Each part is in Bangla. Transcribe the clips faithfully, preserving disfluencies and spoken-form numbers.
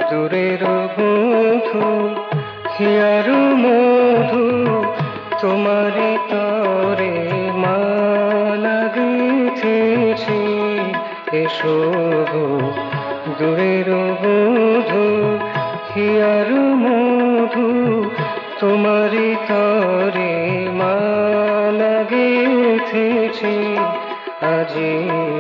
দূরের বধূ হিয়ার মধু তোমারি তরে মালা গেথেছি। এসো গো দূরের বধূ হিয়ার মধু তোমারি তরে মালা গেথেছি। আজি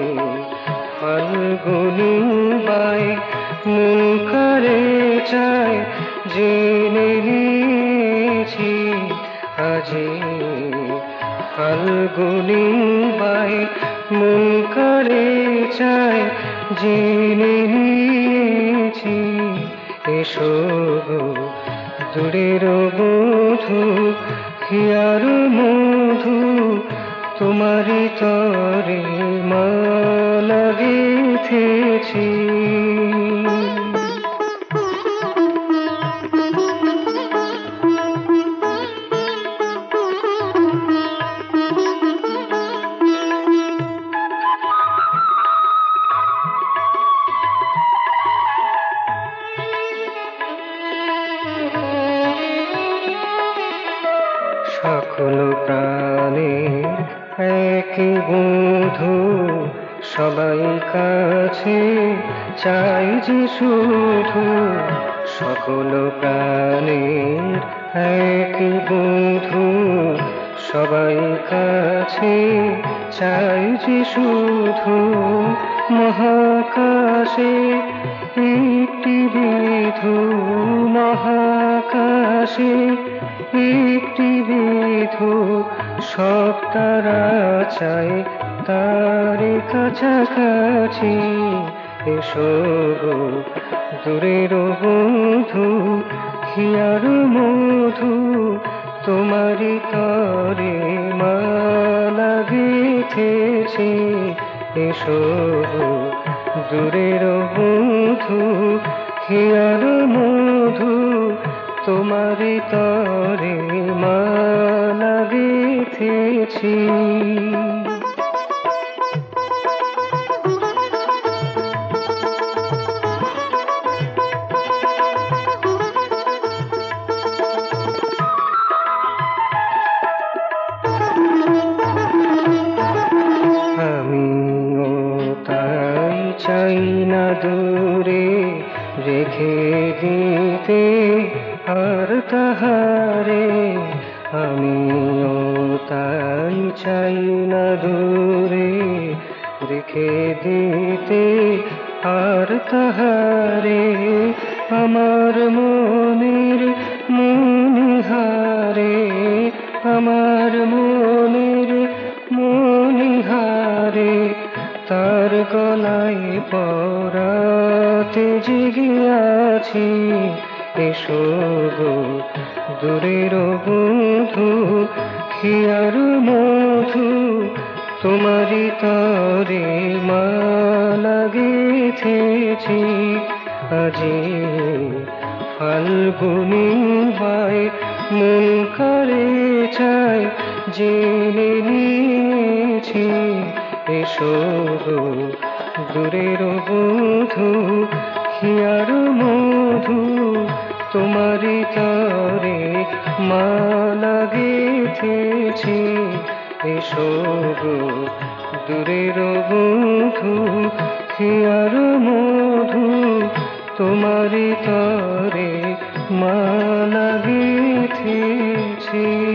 ফাল্গুনী বাই মন করে চায় জেনে নিয়েছি। আজি ফাল্গুনী বাই মন করে চায় জেনে নিয়েছি। এসো গো দূরের বধূ হিয়ার মধু তোমারি তরে মালা গেথেছি। সকল প্রাণের এক বধূ সবাই কাছে চাই যে শুধু। সকল প্রাণের এক বধূ সবাই কাছে চাই যে শুধু। মহাকাশে একটি বিধু, মহাকাশে একটি বিধু, সব তারা চায় তার কাছাকাছি। এসো গো দূরের বধূ হিয়ার মধু তোমারি তরে মালা গেথেছি। এসো গো দূরের বধূ হিয়ার মধু তোমারি তরে মালা গেথেছি। আমিও তাই চাই না দূরে রেখে দিতে আর তাহারে। আমিও তাই চাই না দূরে রেখে দিতে আর তাহারে। আমার মনের মনিহারে, আমার মনের মনিহারে, তার গলায় পরাতে জেগে আছি। এসো গো দূরের বধূ হিয়ার মধু তোমারি তরে মালা গেথেছি। আজি ফাল্গুনী বাই মন করে চায় জেনে নিয়েছি। এসো গো দূরের বধূ হিয়ার মধু তোমারি তরে মালা গেথেছি। এসো গো দূরের বধূ হিয়ার মধু তোমারি তরে মালা গেথেছি।